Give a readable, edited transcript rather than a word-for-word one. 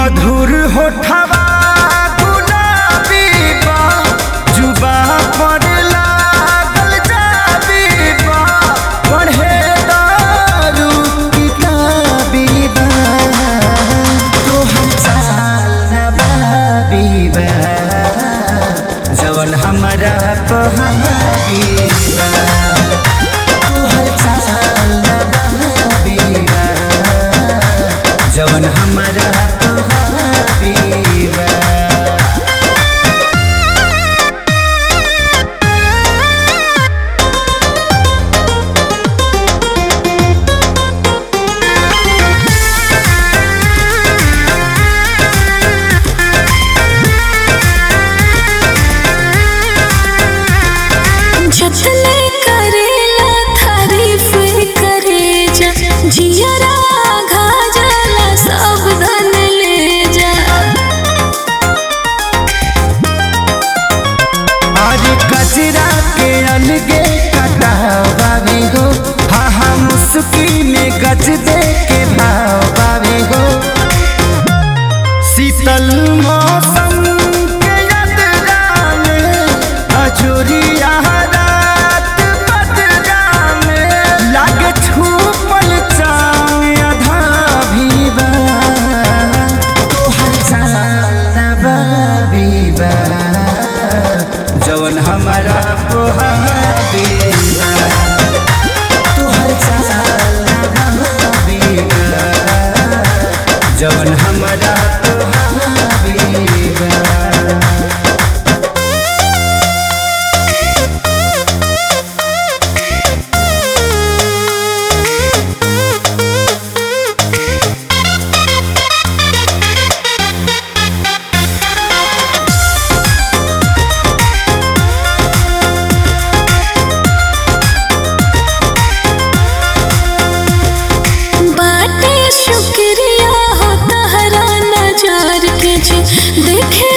मधुर होठवा गुलाबी बा, जुबा पर लागल जाबी बा, पढ़े दारू किताबी बा, तोहर चाल नवाबी बा, जवन हमरा पहाबी बा, तोहर चाल नवाबी बा, जवन हमरा पहाबी बा। जतने करेला तारीफ करे जा, जियरा घाजला सब धन ले जा। आज कचरा के अलगे कटावावे हो, हाँ हाँ मुस्की में गज दे के भावावे हो, शीतल मौसम के यात्रा में अजोरिया रात बदरा में लागे छूपल चाँद आधा भी बा, तोहर चाल नवाबी बा, जवन हमारा पोहाबी बा, तोहर चाल नवाबी बा, जवन हमारा पोहाबी बा। बाटे शुक्रिया हो तहरा नजार के जी, देखे